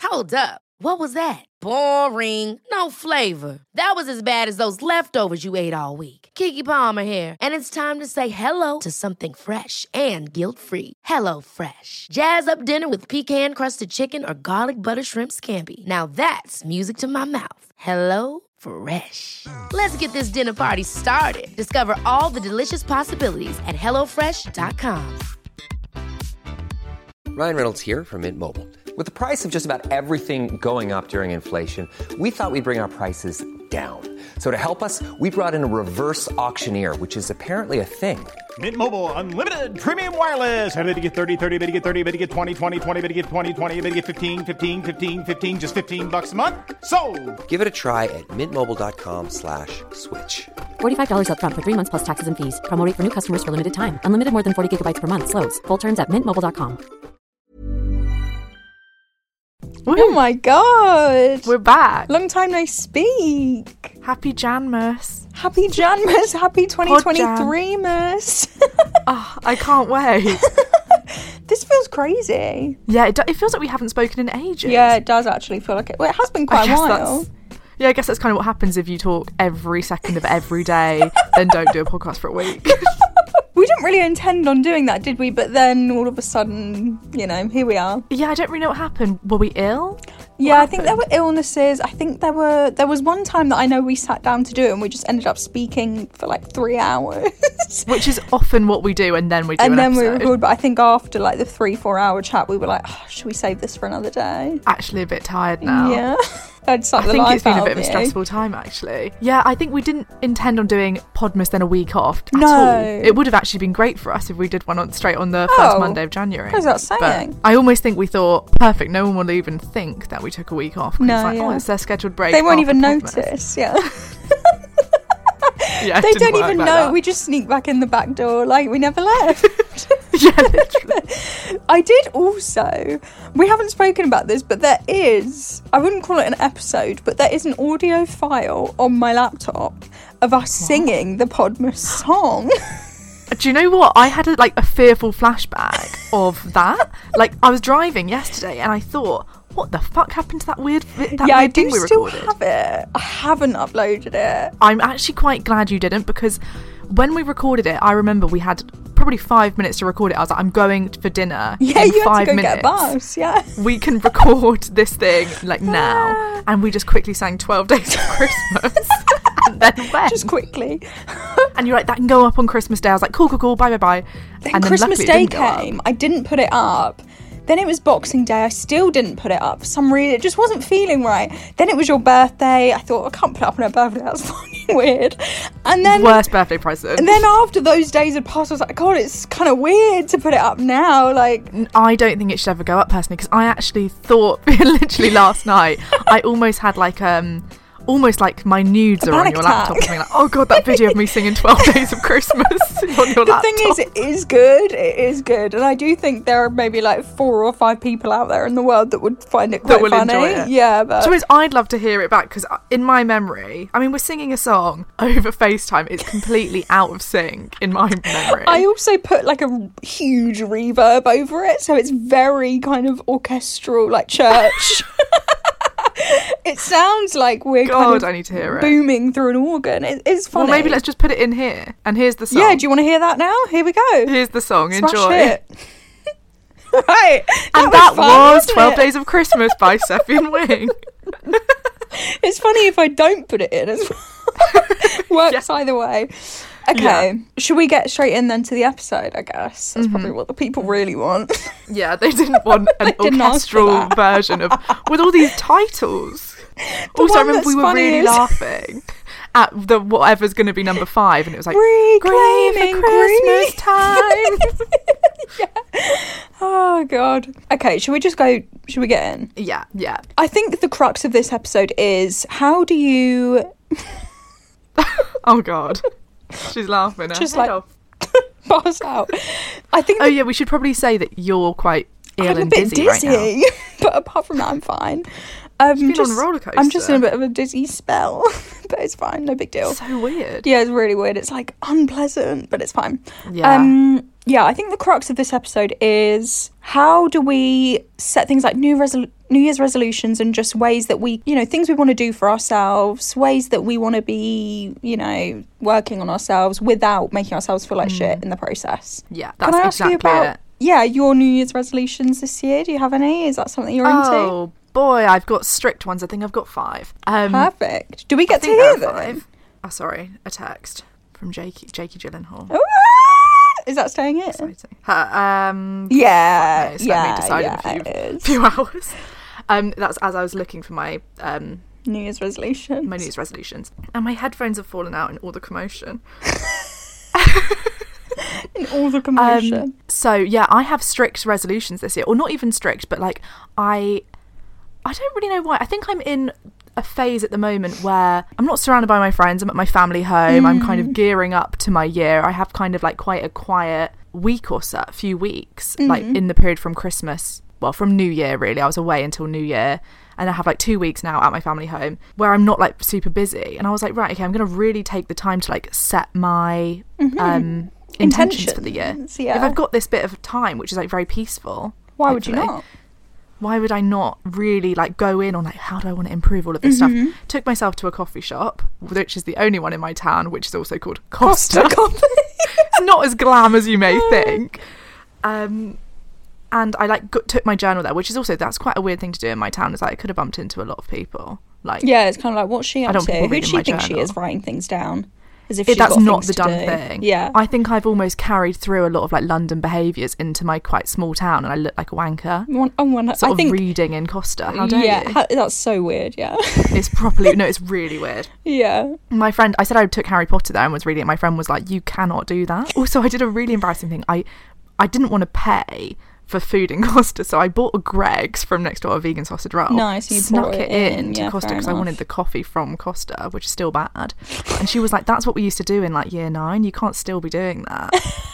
Hold up. What was that? Boring. No flavor. That was as bad as those leftovers you ate all week. Keke Palmer here, and it's time to say hello to something fresh and guilt-free. Hello Fresh. Jazz up dinner with pecan-crusted chicken or garlic butter shrimp scampi. Now that's music to my mouth. Hello Fresh. Let's get this dinner party started. Discover all the delicious possibilities at hellofresh.com. Ryan Reynolds here from Mint Mobile. With the price of just about everything going up during inflation, we thought we'd bring our prices down. So to help us, we brought in a reverse auctioneer, which is apparently a thing. Mint Mobile Unlimited Premium Wireless. How to get 30, 30, bit to get 30, bit to get 20, 20, 20, bit to get 20, 20, bit to get 15, 15, 15, 15, just $15 a month? Sold! Give it a try at mintmobile.com/switch. $45 up front for 3 months plus taxes and fees. Promo rate for new customers for limited time. Unlimited more than 40 gigabytes per month. Slows full terms at mintmobile.com. Oh my god, we're back. Long time no speak. Happy Janmas. Happy Janmas. Happy 2023-mas. Oh, I can't wait. This feels crazy. Yeah, it feels like we haven't spoken in ages. Yeah, it does actually feel like it. Well, it has been quite a while. Yeah, I guess that's kind of what happens if you talk every second of every day, then don't do a podcast for a week. We didn't really intend on doing that, did we? But then all of a sudden, here we are. Yeah, I don't really know what happened. Were we ill? Yeah, I think there were illnesses. I think there was one time that I know we sat down to do it and we just ended up speaking for like 3 hours. Which is often what we do, and then we do an episode. We record, but I think after like the 3-4 hour chat, we were like, should we save this for another day? Actually a bit tired now. Yeah. I think it's been a bit of a stressful time, actually. Yeah, I think we didn't intend on doing Podmas then a week off at all. It would have actually been great for us if we did one straight on the first Monday of January. What was that saying? But I almost think we thought, perfect, no one will even think that we took a week off. It's their scheduled break. They won't even notice, yeah. Yeah, they don't even know. That. We just sneak back in the back door like we never left. Yeah, literally. I did also, we haven't spoken about this, but there is, I wouldn't call it an episode, but there is an audio file on my laptop of us singing the Podmas song. Do you know what? I had a fearful flashback of that. I was driving yesterday and I thought, what the fuck happened to that weird thing we recorded? I do still have it. I haven't uploaded it. I'm actually quite glad you didn't, because when we recorded it, I remember we had probably 5 minutes to record it. I was like, I'm going for dinner in 5 minutes. Yeah, you had to go get a bus, yeah. We can record this thing now. And we just quickly sang 12 Days of Christmas. And then went. Just quickly. And you're like, that can go up on Christmas Day. I was like, cool, bye. Then Christmas Day came. I didn't put it up. Then it was Boxing Day. I still didn't put it up for some reason. It just wasn't feeling right. Then it was your birthday. I thought, I can't put it up on her birthday. That's fucking weird. And then worst birthday present. And then after those days had passed, I was like, God, it's kind of weird to put it up now. I don't think it should ever go up personally, because I actually thought literally last night I almost had almost like my nudes are on your laptop. Something like, oh God, that video of me singing 12 Days of Christmas on your laptop. The thing is, it is good. It is good. And I do think there are maybe 4 or 5 people out there in the world that would find it quite funny. Enjoy it. Yeah, but... So I'd love to hear it back, because in my memory, we're singing a song over FaceTime. It's completely out of sync in my memory. I also put a huge reverb over it, so it's very kind of orchestral, like church. It sounds like we're I need to hear it. Booming through an organ. It's funny. Well, maybe let's just put it in here. And here's the song. Yeah, do you want to hear that now? Here we go. Here's the song. Smash Enjoy. It. Right. That was 12 Days of Christmas by Seffi Wing. It's funny if I don't put it in as well. Works either way. Okay, should we get straight in then to the episode, I guess? That's probably what the people really want. Yeah, they didn't want an orchestral version of with all these titles. Also, I remember we were really laughing at the whatever's going to be number 5, and it was like Reclaiming Christmas time. Yeah. Oh God. Okay, should we get in? Yeah. I think the crux of this episode is, how do you Oh God. She's laughing. Just pass out. I think. Oh yeah, we should probably say that you're quite ill I'm and a bit dizzy right now. but apart from that, I'm fine. Been on a roller coaster. I'm just in a bit of a dizzy spell, but it's fine, no big deal. So weird. Yeah, it's really weird. It's like unpleasant, but it's fine. Yeah. Yeah, I think the crux of this episode is how do we set things like New Year's resolutions and just ways that we, things we want to do for ourselves, ways that we want to be, working on ourselves without making ourselves feel like shit in the process. Yeah, that's exactly it. Yeah, your New Year's resolutions this year. Do you have any? Is that something you're into? Oh, boy, I've got strict ones. I think I've got 5. Perfect. Do we get to hear them? 5. Oh, sorry, a text from Jakey Gyllenhaal. Ooh, is that staying in? Exciting. Yeah, let me decide in a few hours. That's as I was looking for my New Year's resolutions. My New Year's resolutions. And my headphones have fallen out in all the commotion. In all the commotion. So yeah, I have strict resolutions this year, or not even strict, but like I don't really know why. I think I'm in a phase at the moment where I'm not surrounded by my friends. I'm at my family home. I'm kind of gearing up to my year. I have kind of like quite a quiet week or so, a few weeks, like in the period from Christmas, well, from New Year really. I was away until New Year, and I have like 2 weeks now at my family home where I'm not like super busy. And I was like, right, okay, I'm going to really take the time to like set my intentions for the year. Yeah. If I've got this bit of time, which is like very peaceful, why would you not? Why would I not really like go in on like, how do I want to improve all of this stuff? Took myself to a coffee shop, which is the only one in my town, which is also called Costa. It's not as glam as you may think. And I like took my journal there, which is also, that's quite a weird thing to do in my town, is like I could have bumped into a lot of people. Like, yeah, it's kind of like, what's she up to? Who does she think journal. she is, writing things down? As if that's not the done thing. Yeah. I think I've almost carried through a lot of like London behaviours into my quite small town, and I look like a wanker. I think reading in Costa. How dare you? That's so weird, yeah. It's properly, no, it's really weird. Yeah. My friend, I said I took Harry Potter there and was reading it. My friend was like, you cannot do that. Also, I did a really embarrassing thing. I didn't want to pay for food in Costa, so I bought a Greggs from next door, a vegan sausage roll. Nice, you snuck brought it in to Costa because I wanted the coffee from Costa, which is still bad. And she was like, that's what we used to do in like year 9. You can't still be doing that.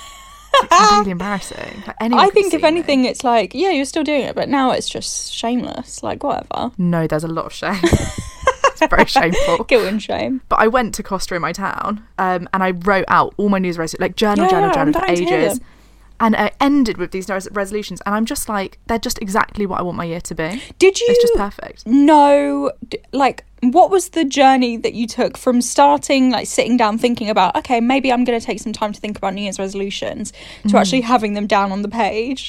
It's really embarrassing. Like, I think if anything, it's like, yeah, you're still doing it, but now it's just shameless, like whatever. No, there's a lot of shame. It's very shameful. Guilt and shame. But I went to Costa in my town, and I wrote out all my New Year's resolutions, like journal for ages. And I ended with these resolutions, and I'm just like, they're just exactly what I want my year to be. Did you? It's just perfect. No, like, what was the journey that you took from starting, like, sitting down thinking about, okay, maybe I'm going to take some time to think about New Year's resolutions, to actually having them down on the page?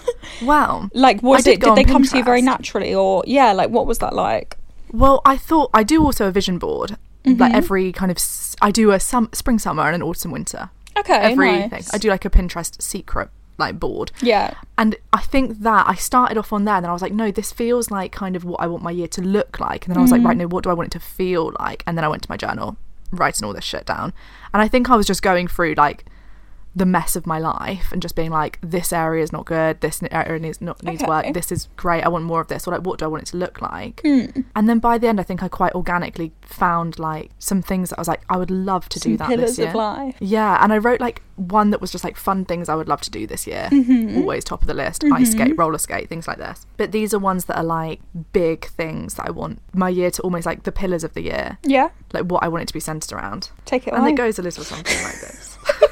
Wow. Like, did they come to you very naturally, or, yeah, like, what was that like? Well, I do also a vision board, like every kind of, I do a spring, summer, and an autumn, winter. Okay, everything. Nice. I do like a Pinterest secret like board. Yeah. And I think that I started off on there, and then I was like, no, this feels like kind of what I want my year to look like. And then I was like, right, no, what do I want it to feel like? And then I went to my journal, writing all this shit down. And I think I was just going through like the mess of my life and just being like, this area is not good, this area needs work, this is great, I want more of this, or like, what do I want it to look like? And then by the end, I think I quite organically found like some things that I was like, I would love to do that this year. Pillars of life. Yeah, and I wrote like one that was just like fun things I would love to do this year. Always top of the list. Ice skate, roller skate, things like this. But these are ones that are like big things that I want my year to, almost like the pillars of the year. Yeah. Like what I want it to be centered around. Take it away. And it goes a little something like this.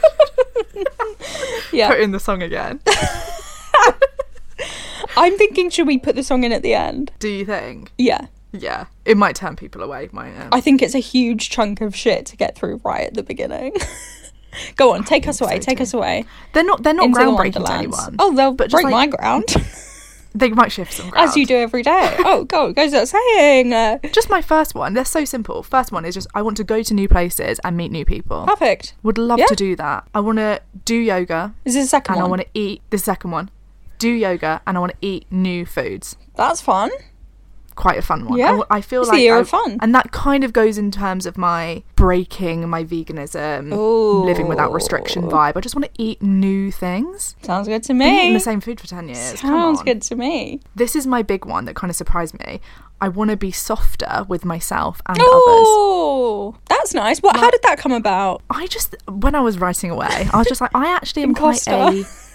Yeah. Put in the song again. I'm thinking, should we put the song in at the end? Do you think? Yeah. Yeah. It might turn people away, I think it's a huge chunk of shit to get through right at the beginning. Go on, take us away. Take us away. They're not groundbreaking to anyone. Oh, they'll break like, my ground. They might shift some ground. As you do every day. Oh, God, goes without saying. Just my first one. They're so simple. First one is just, I want to go to new places and meet new people. Perfect. Would love to do that. I want to do yoga. Is this the second one? And I want to eat, the second one. Do yoga and I want to eat new foods. That's fun. Quite a fun one. Yeah. I feel it's like the year of fun. And that kind of goes in terms of my breaking my veganism, living without restriction vibe. I just want to eat new things. Sounds good to me. Been eating the same food for 10 years. Sounds good to me. This is my big one that kind of surprised me. I want to be softer with myself and others. Oh, that's nice. How did that come about? When I was writing away, I was just like, I actually am quite a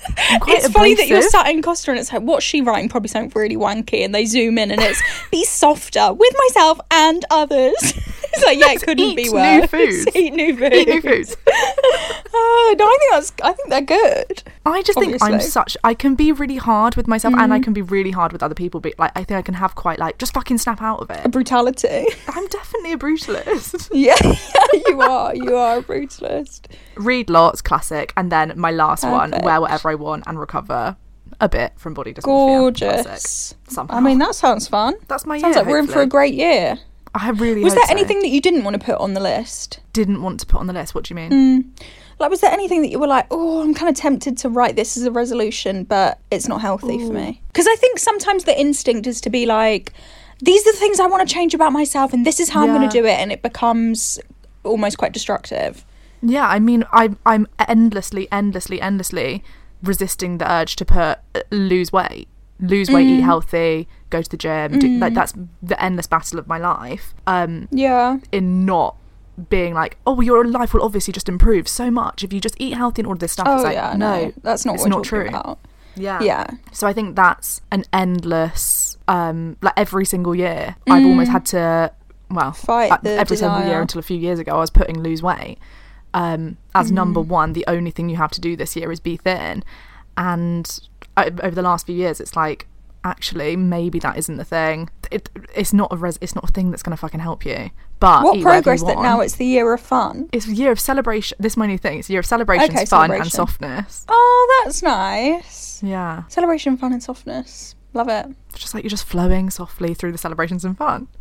I'm quite It's funny that you're abrasive. sat in Costa and it's like, what's she writing? Probably something really wanky, and they zoom in and it's be softer with myself and others. It's like, yeah, it couldn't Eat be new worse. foods. Eat new foods. Eat new foods. No, I think they're good. I just think Obviously. I can be really hard with myself and I can be really hard with other people, but like I think I can have quite like just fucking snap out of A it. brutality. I'm definitely a brutalist. Yeah, you are a brutalist. Read lots, classic, and then my last one, Perfect. wear whatever I want and recover a bit from body dysmorphia. Gorgeous. Classic. Somehow. I mean, that sounds fun. That's my Sounds year, like we're in for a hopefully. great year. I really Was hope there so. anything that you didn't want to put on the list? Didn't want to put on the list? What do you mean? Like, was there anything that you were like, oh, I'm kind of tempted to write this as a resolution, but it's not healthy for me? Because I think sometimes the instinct is to be like, these are the things I want to change about myself, and this is how I'm going to do it, and it becomes almost quite destructive. Yeah, I mean, I'm endlessly resisting the urge to lose weight, eat healthy, go to the gym. Like that's the endless battle of my life. Yeah. In not being like, oh, your life will obviously just improve so much if you just eat healthy and all this stuff. Oh, It's like, yeah, no, that's not it's what not we're true. talking about. Yeah. Yeah. So I think that's an endless, like every single year, I've almost had to, well, Fight the every single year desire. until a few years ago, I was putting lose weight. As number one, the only thing you have to do this year is be thin. And over the last few years, it's like, actually, maybe that isn't the thing. It's not a thing that's going to fucking help you. But What eat whatever progress you that want. now it's the year of fun? It's a year of celebration. This is my new thing. It's a year of celebrations, Okay, fun, celebration. and softness. Oh, that's nice. Yeah. Celebration, fun, and softness. Love it. It's just like you're just flowing softly through the celebrations and fun.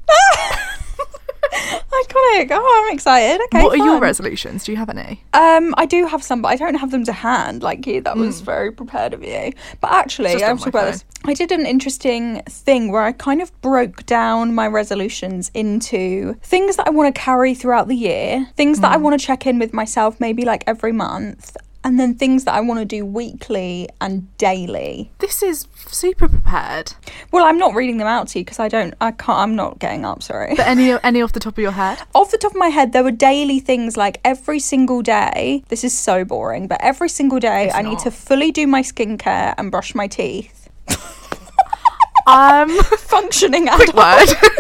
Iconic. Oh, I'm excited. Okay, What are your fun. resolutions? Do you have any? I do have some, but I don't have them to hand like you. That was very prepared of you. But actually, Just on I've my talked about this. I did an interesting thing where I kind of broke down my resolutions into things that I want to carry throughout the year, things that I want to check in with myself maybe like every month, and then things that I want to do weekly and daily. This is super prepared. Well, I'm not reading them out to you because I'm not getting up, sorry. But any off the top of your head? Off the top of my head, there were daily things like every single day. This is so boring, but every single day I need to fully do my skincare and brush my teeth. Functioning Quick adult. word.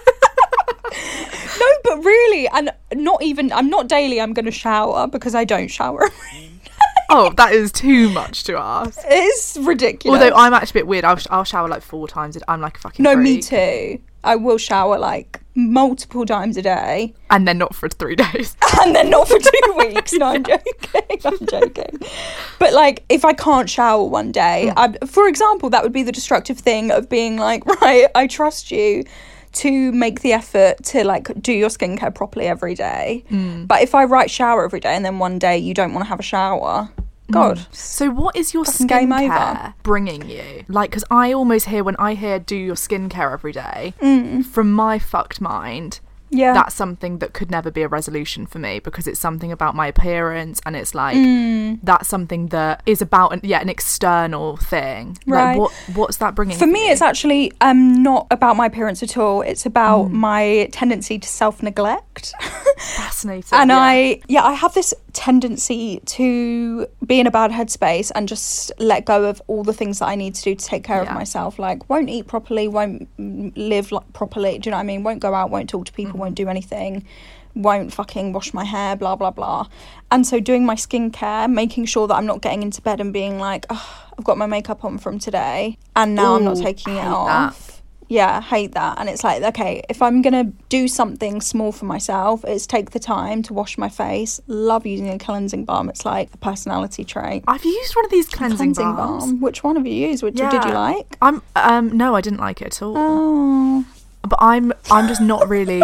No, but really, and I'm not daily, I'm going to shower because I don't shower. Oh, that is too much to ask. It's ridiculous. Although I'm actually a bit weird. I'll shower like 4 times. I'm like a fucking No, freak. me too. I will shower like multiple times a day. And then not for 3 days. And then not for 2 weeks. No, I'm joking. But like, if I can't shower one day, for example, that would be the destructive thing of being like, right, I trust you to make the effort to like do your skincare properly every day. But if I shower every day and then one day you don't want to have a shower, God. So what is your Fucking game skincare over. bringing you? Like, because I almost hear, when I hear do your skincare every day, from my fucked mind, Yeah. that's something that could never be a resolution for me, because it's something about my appearance, and it's like that's something that is about an external thing. Right. Like, what's that bringing For me, you? it's actually not about my appearance at all. It's about my tendency to self-neglect. fascinating. And yeah. I have this tendency to be in a bad headspace and just let go of all the things that I need to do to take care of Yeah. myself. Like, won't eat properly, won't live properly. Do you know what I mean? Won't go out, won't talk to people, won't do anything, won't fucking wash my hair, blah, blah, blah. And so doing my skincare, making sure that I'm not getting into bed and being like, oh, I've got my makeup on from today and now I'm not Ooh, taking it hate off. that. Yeah, hate that. And it's like, okay, if I'm going to do something small for myself, it's take the time to wash my face. Love using a cleansing balm. It's like a personality trait. I've used one of these cleansing balms. balm. Which one have you used? Which did you like? I'm no, I didn't like it at all. Oh, But I'm just not really.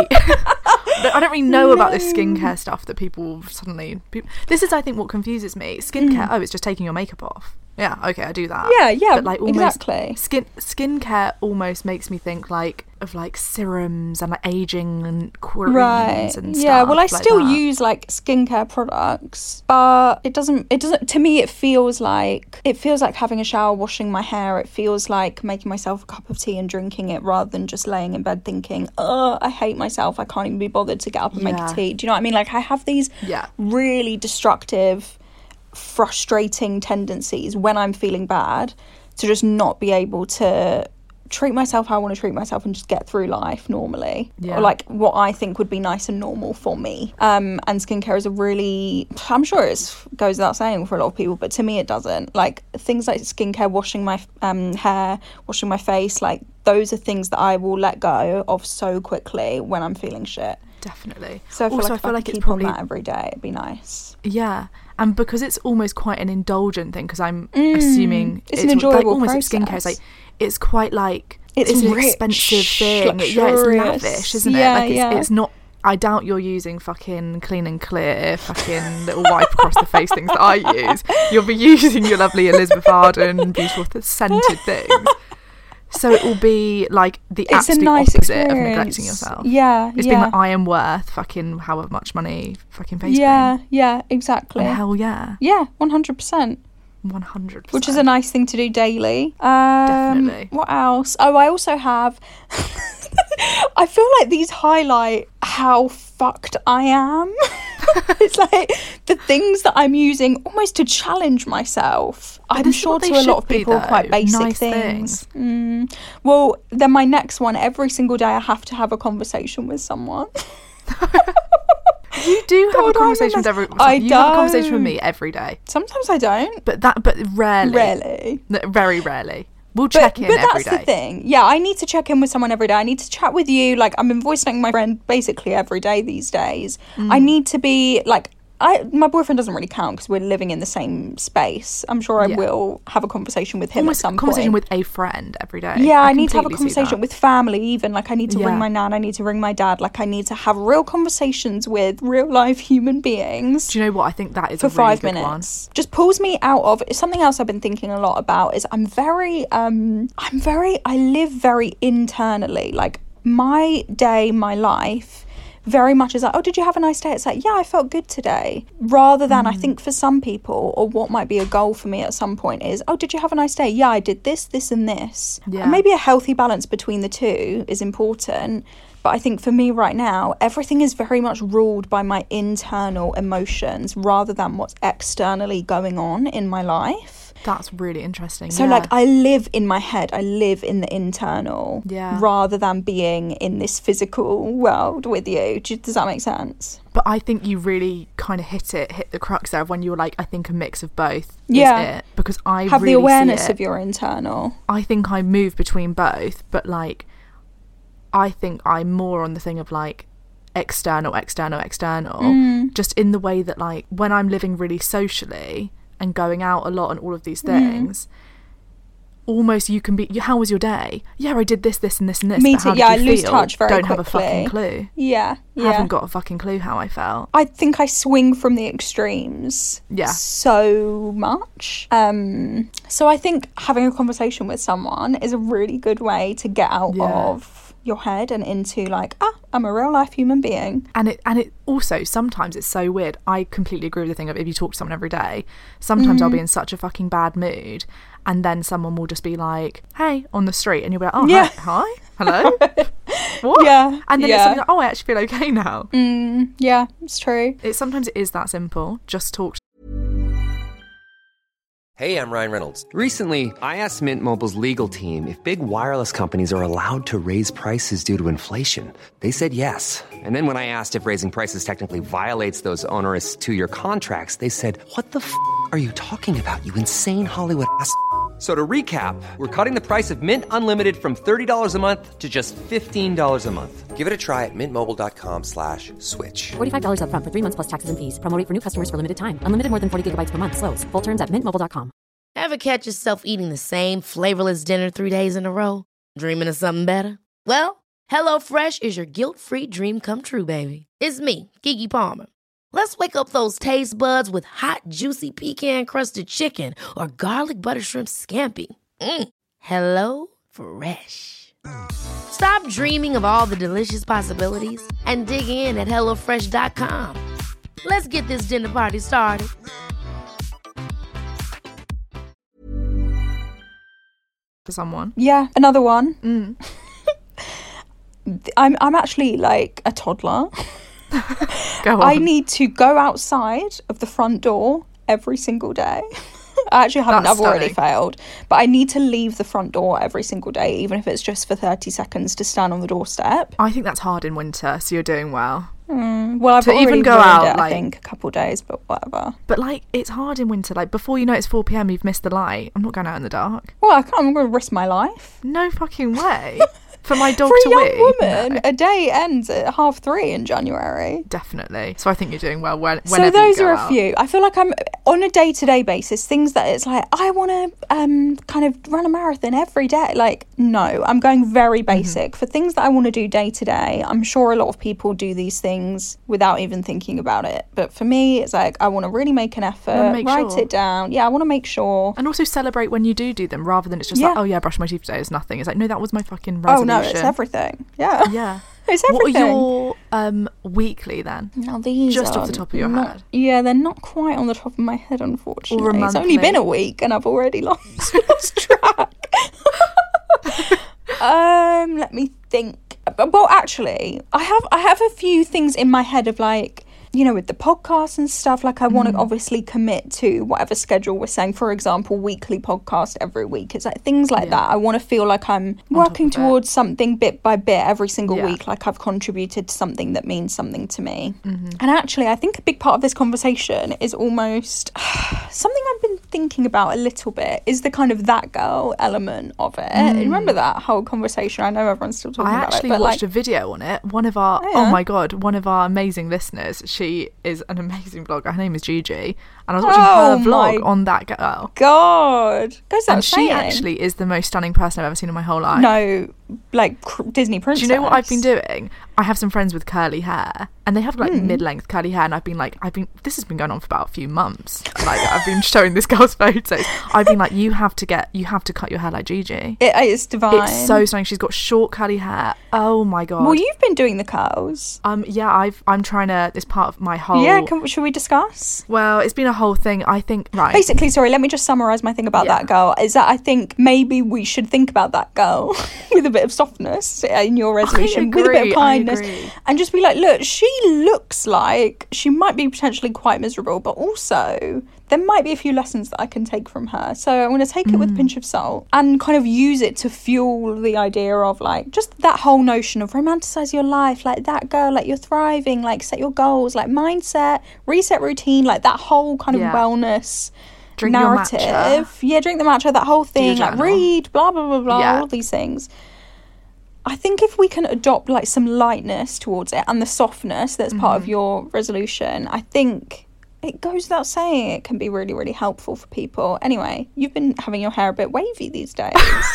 I don't really know about this skincare stuff that people suddenly. This is, I think, what confuses me. Skincare. Oh, it's just taking your makeup off. Yeah, okay, I do that. Yeah, But like almost exactly. Skincare almost makes me think like of like serums and like aging and creams Right. and stuff. Yeah, well, I like still that. use like skincare products, but it doesn't to me it feels like having a shower, washing my hair. It feels like making myself a cup of tea and drinking it rather than just laying in bed thinking, oh, I hate myself, I can't even be bothered to get up and make Yeah. a tea. Do you know what I mean? Like, I have these Yeah. really destructive frustrating tendencies when I'm feeling bad to just not be able to treat myself how I want to treat myself and just get through life normally, or like what I think would be nice and normal for me. And skincare is a really, I'm sure it goes without saying for a lot of people, but to me it doesn't. Like things like skincare, washing my hair, washing my face, like those are things that I will let go of so quickly when I'm feeling shit. Definitely. So I feel like it's probably on that every day, it'd be nice. Yeah, and because it's almost quite an indulgent thing, because I'm assuming it's an enjoyable like, almost process. Like skincare, it's like it's quite like it's an rich, expensive thing. luxurious. Yeah, it's lavish, isn't it? Yeah, Like it's not. I doubt you're using fucking Clean and Clear, fucking little wipe across the face things that I use. You'll be using your lovely Elizabeth Arden beautiful scented things. So it will be like the absolute nice opposite experience. of neglecting yourself. Yeah, it's been like, I am worth fucking however much money fucking face cream. Yeah, exactly. And hell yeah. Yeah, 100%. 100%. Which is a nice thing to do daily. Definitely. What else? Oh, I also have... I feel like these highlight how fucked I am. It's like the things that I'm using almost to challenge myself. But I'm sure to a lot of people are quite basic nice things. Well, then my next one, every single day I have to have a conversation with someone. You do have a conversation with You have a conversation with me every day. Sometimes I don't. But rarely. Rarely. Very rarely. We'll check in every day. But that's the thing. Yeah, I need to check in with someone every day. I need to chat with you. Like, I'm voice noting my friend basically every day these days. I need to be, like... my boyfriend doesn't really count because we're living in the same space. I'm sure I will have a conversation with him at some point. Conversation with a friend every day. Yeah, I need to have a conversation with family even. Like, I need to ring my nan, I need to ring my dad. Like, I need to have real conversations with real life human beings. Do you know what? I think that is for a really 5 good minutes. one. Just pulls me out of... Something else I've been thinking a lot about is I live very internally. Like, my day, my life... very much is like, oh, did you have a nice day? It's like, yeah, I felt good today. Rather than, I think for some people, or what might be a goal for me at some point is, oh, did you have a nice day? Yeah, I did this, this and this. Yeah. And maybe a healthy balance between the two is important. But I think for me right now, everything is very much ruled by my internal emotions rather than what's externally going on in my life. That's really interesting. So, like, I live in my head. I live in the internal rather than being in this physical world with you. Does that make sense? But I think you really kind of hit the crux there of when you were like, I think a mix of both is it. Because I have really the awareness see it. Of your internal. I think I move between both, but, like, I think I'm more on the thing of, like, external, just in the way that, like, when I'm living really socially and going out a lot and all of these things, almost you can be, how was your day? Yeah, I did this, this and this and this. Me but too. How did I you lose feel? touch very Don't quickly. have a fucking clue. Yeah. Haven't got a fucking clue how I felt. I think I swing from the extremes so much. So I think having a conversation with someone is a really good way to get out of your head and into, like, I'm a real life human being. And it also, sometimes it's so weird. I completely agree with the thing of if you talk to someone every day, sometimes I'll be in such a fucking bad mood and then someone will just be like, hey, on the street, and you'll be like, oh, hi, hello? What? Yeah. And then it's something like, oh, I actually feel okay now. Yeah, it's true. Sometimes it is that simple. Just talk. Hey, I'm Ryan Reynolds. Recently, I asked Mint Mobile's legal team if big wireless companies are allowed to raise prices due to inflation. They said yes. And then when I asked if raising prices technically violates those onerous 2-year contracts, they said, what the f*** are you talking about, you insane Hollywood ass f- So to recap, we're cutting the price of Mint Unlimited from $30 a month to just $15 a month. Give it a try at mintmobile.com/switch. $45 up front for 3 months plus taxes and fees. Promo rate for new customers for limited time. Unlimited more than 40 gigabytes per month. Slows full terms at mintmobile.com. Ever catch yourself eating the same flavorless dinner 3 days in a row? Dreaming of something better? Well, HelloFresh is your guilt-free dream come true, baby. It's me, Keke Palmer. Let's wake up those taste buds with hot, juicy pecan-crusted chicken or garlic butter shrimp scampi. Hello Fresh. Stop dreaming of all the delicious possibilities and dig in at HelloFresh.com. Let's get this dinner party started. For someone. Yeah, another one. I'm actually like a toddler. Go on. I need to go outside of the front door every single day. I actually haven't. I've already failed. But I need to leave the front door every single day, even if it's just for 30 seconds to stand on the doorstep. I think that's hard in winter, so you're doing well. Well, I've to already even go out, it, like, I think, a couple of days, but whatever. But, like, it's hard in winter. Like, before you know it's 4 p.m, you've missed the light. I'm not going out in the dark. Well, I'm going to risk my life. No fucking way. For my dog to wee. For a young woman, a day ends at 3:30 in January. Definitely. So I think you're doing well whenever So those you go are out. a few. I feel like I'm on a day-to-day basis, things that it's like, I want to kind of run a marathon every day. Like, no, I'm going very basic. For things that I want to do day-to-day, I'm sure a lot of people do these things without even thinking about it. But for me, it's like, I want to really make an effort, write it down. Yeah, I want to make sure. And also celebrate when you do them, rather than it's just like, oh yeah, brush my teeth today is nothing. It's like, no, that was my fucking resolution. Oh no, it's everything. Yeah. Yeah. It's everything. What are your weekly then? Now these just are off the top of your head. Yeah, they're not quite on the top of my head, unfortunately. Or a it's only been a week and I've already lost track. Let me think. Well, actually, I have a few things in my head of like, you know, with the podcast and stuff, like I want to obviously commit to whatever schedule we're saying. For example, weekly podcast every week. It's like things like that. I want to feel like I'm working towards something bit by bit every single week, like I've contributed to something that means something to me. And actually, I think a big part of this conversation is almost something I've been thinking about a little bit is the kind of that girl element of it. Remember that whole conversation? I know everyone's still talking about it. I actually watched a video on it. One of our, oh my God, one of our amazing listeners, she is an amazing blogger. Her name is Gigi. And I was watching her vlog on that girl. God. And she actually is the most stunning person I've ever seen in my whole life. No, like Disney princess. Do you know what I've been doing? I have some friends with curly hair and they have like mid-length curly hair, and I've been this has been going on for about a few months. Like I've been showing this girl's photos. I've been like, you have to cut your hair like Gigi. It's divine. It's so stunning. She's got short curly hair. Oh my God. Well, you've been doing the curls. Yeah, I'm trying to, it's part of my whole. Yeah, should we discuss? Well, it's been a whole thing, I think. Right. Basically, sorry, let me just summarise my thing about that girl. Is that I think maybe we should think about that girl with a bit of softness in your resolution, with a bit of kindness, and just be like, look, she looks like she might be potentially quite miserable, but also there might be a few lessons that I can take from her. So I'm going to take it with a pinch of salt and kind of use it to fuel the idea of like just that whole notion of romanticize your life, like that girl, like you're thriving, like set your goals, like mindset, reset routine, like that whole kind of wellness drink narrative. Yeah, drink the matcha, that whole thing, like read, blah, blah, blah, blah, all these things. I think if we can adopt like some lightness towards it and the softness that's part of your resolution, I think it goes without saying it can be really, really helpful for people. Anyway, you've been having your hair a bit wavy these days.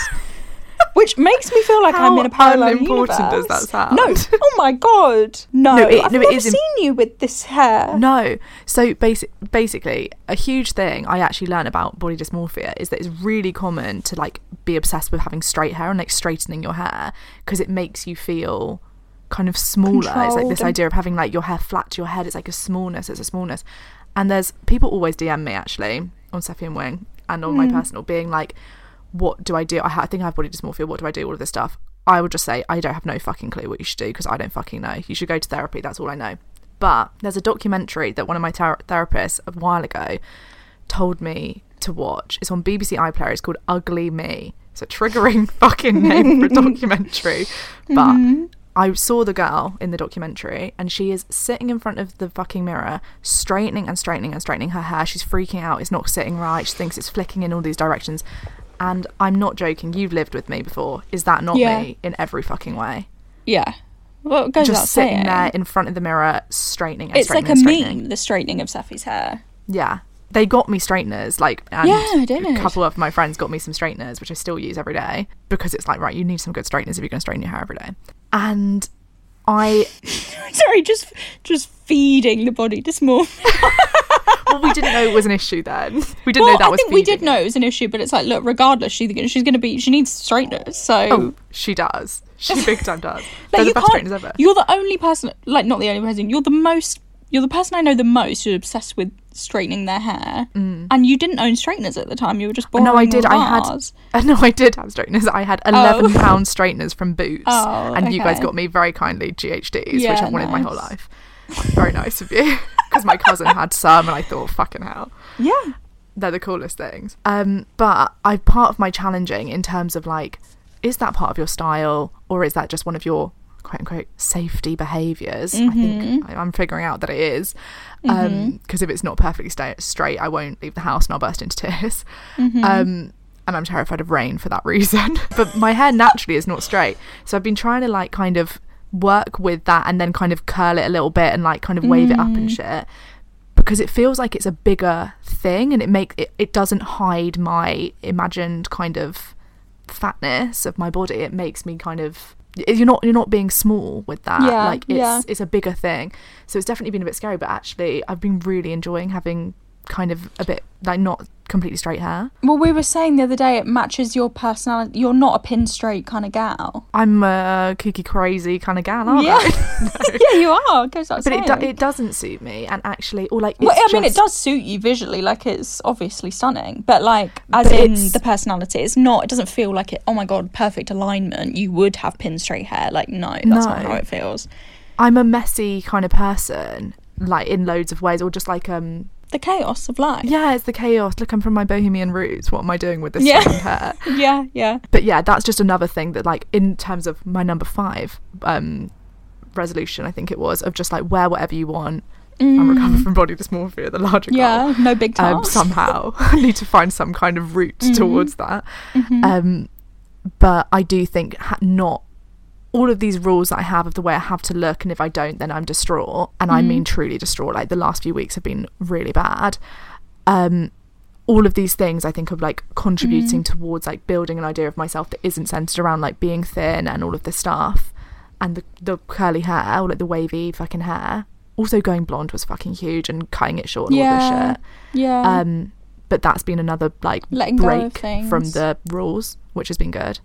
Which makes me feel like I'm in a parallel universe. How unimportant does that sound? No, oh my God, no. I've never seen you with this hair. No. So basically, a huge thing I actually learned about body dysmorphia is that it's really common to like be obsessed with having straight hair and like straightening your hair because it makes you feel kind of smaller. Controlled. It's like this idea of having like your hair flat to your head. It's like it's a smallness. And there's people always DM me actually on Seffi and Wing and on my personal being like, what do I do? I think I have body dysmorphia. What do I do? All of this stuff. I would just say, I don't have no fucking clue what you should do because I don't fucking know. You should go to therapy. That's all I know. But there's a documentary that one of my therapists a while ago told me to watch. It's on BBC iPlayer. It's called Ugly Me. It's a triggering fucking name for a documentary. But I saw the girl in the documentary and she is sitting in front of the fucking mirror, straightening and straightening and straightening her hair. She's freaking out. It's not sitting right. She thinks it's flicking in all these directions. And I'm not joking. You've lived with me before. Is that not me in every fucking way? Yeah. Well, it goes just without sitting saying. there in front of the mirror, straightening and it's straightening. It's like a meme, the straightening of Seffi's hair. Yeah. They got me straighteners, like, and I did. A couple of my friends got me some straighteners, which I still use every day because it's like, right, you need some good straighteners if you're going to straighten your hair every day. And I... Sorry, just feeding the body dysmorphia. Well, we didn't know it was an issue then. We didn't know that was feeding. We did know it was an issue, but it's like, look, regardless, she's going to be, she needs straighteners, so... Oh, she does. She big time does. Like, They're the best straighteners ever. You're the only person, like, not the only person, you're the person I know the most who's obsessed with straightening their hair, and you didn't own straighteners at the time. You were just borrowing. No, I did. Bars. I did have straighteners. I had £11 straighteners from Boots, and you guys got me very kindly GHDs, which I've wanted my whole life. Very nice of you. Because my cousin had some and I thought, fucking hell. Yeah. They're the coolest things. But part of my challenging in terms of like, is that part of your style or is that just one of your quote unquote safety behaviours? I think I'm figuring out that it is. Because if it's not perfectly straight, I won't leave the house and I'll burst into tears. And I'm terrified of rain for that reason. But my hair naturally is not straight. So I've been trying to like kind of work with that and then kind of curl it a little bit and like kind of wave it up and shit, because it feels like it's a bigger thing and it doesn't hide my imagined kind of fatness of my body. It makes me kind of, you're not being small with that. Like it's a bigger thing. So it's definitely been a bit scary, but actually I've been really enjoying having kind of a bit like not completely straight hair. Well, we were saying the other day it matches your personality. You're not a pin straight kind of gal. I'm a kooky crazy kind of gal, aren't I? No. Yeah, you are. But it doesn't suit me, and actually, or like, I mean, it does suit you visually. Like, it's obviously stunning, but like, as in the personality, it's not. It doesn't feel like it. Oh my god, perfect alignment. You would have pin straight hair. Like, no, that's not how it feels. I'm a messy kind of person, like in loads of ways, or just like the chaos of life. Yeah, it's the chaos. Look, I'm from my bohemian roots. What am I doing with this strange hair? Yeah. But yeah, that's just another thing that, like, in terms of my number 5 resolution, I think it was, of just like wear whatever you want and recover from body dysmorphia, the larger goal. Yeah, no big task. Somehow I need to find some kind of route towards that. But I do think not all of these rules that I have of the way I have to look, and if I don't, then I'm distraught. And I mean truly distraught. Like, the last few weeks have been really bad. All of these things I think of like contributing towards like building an idea of myself that isn't centered around like being thin and all of this stuff, and the curly hair, or like the wavy fucking hair. Also going blonde was fucking huge, and cutting it short and all this shit. But that's been another like letting break from the rules, which has been good.